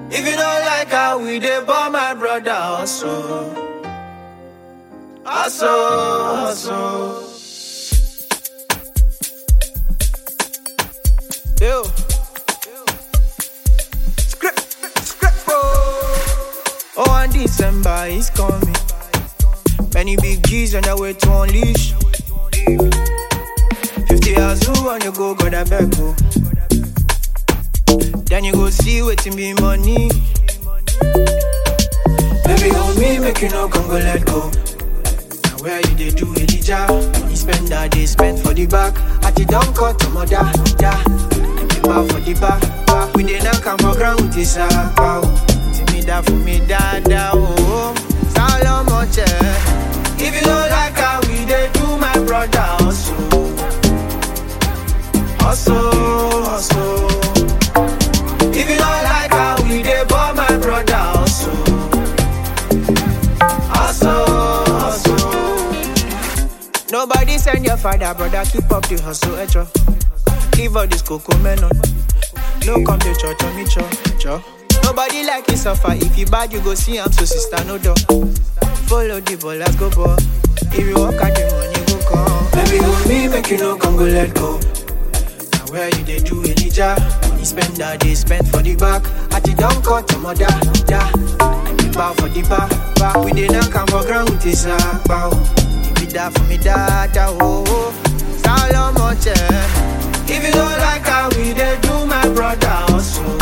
If you don't like how we dey born my brother, also. Yo. Script, bro. Oh, and December is coming. Many big G's on their way to unleash. 50 hours who on you go, I beg go. Then you go see waiting be money. Baby, on me, make you no come go let go. Now where you they do Elijah? Money spend that they spend for the back. At the down cut to mother, yeah. And the bar for the back. We dey not come for ground with this pow. See me that for me dada, oh. Solomon, if you don't like how we dey do my brother, also. If you don't like how we dey born my brother, also. Nobody send your father, brother, keep up the hustle, etro. Give all this cocoa melon. No come to church on me, cho. Nobody like you suffer. If you bad, you go see him, so sister, no door. Follow the ball, let's go, boy. If you walk out the money, go come. Baby, hold me, make you no come go let go. Now where you they do Elijah? Money spend that they spend for the back. At the down cut to mother, yeah. And the bar for the back. We did not come for ground with this bow. Give me that for me, dada, oh. Solomon, if you don't like how we they do my brother, also.